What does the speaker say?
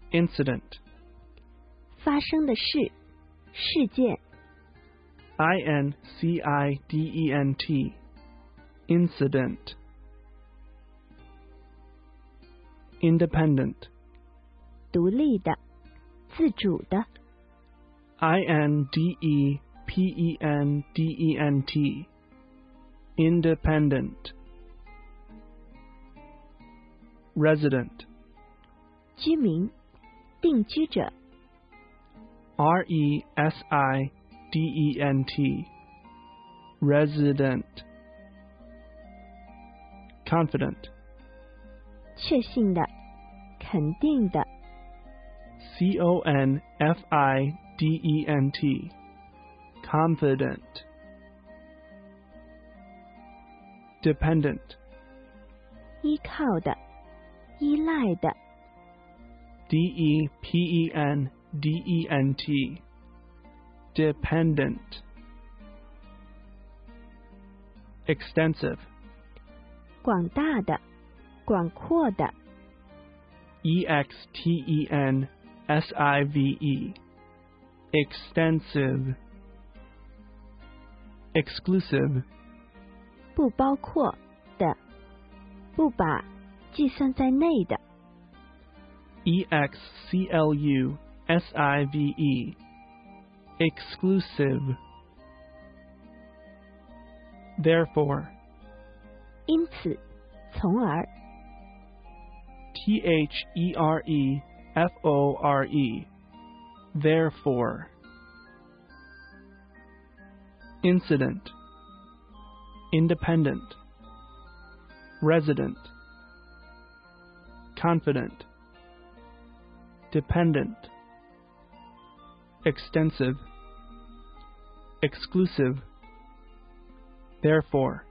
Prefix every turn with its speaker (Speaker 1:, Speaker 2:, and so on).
Speaker 1: Incident.
Speaker 2: 发生的事，事件。
Speaker 1: INCIDENT. Incident. Independent.
Speaker 2: 独立的，自主的。
Speaker 1: INDEPENDENT. Independent. Resident.
Speaker 2: 居民，定居者。
Speaker 1: RESIDENT. Resident. Confident.
Speaker 2: 确信的，肯定的。
Speaker 1: CONFIDENT. Confident. Dependent.
Speaker 2: 依靠的，依赖的。
Speaker 1: DEPENDENT. Dependent. Extensive.
Speaker 2: 广大的，广阔的。
Speaker 1: EXTENSIVE. Extensive. Exclusive.
Speaker 2: 不包括的，不把计算在内的。
Speaker 1: EXCLUSIVE. Exclusive. Therefore.
Speaker 2: 因此，从而。
Speaker 1: THEREFORE. Therefore. Incident. Independent. Resident. Confident. Dependent. Extensive. Exclusive. Therefore.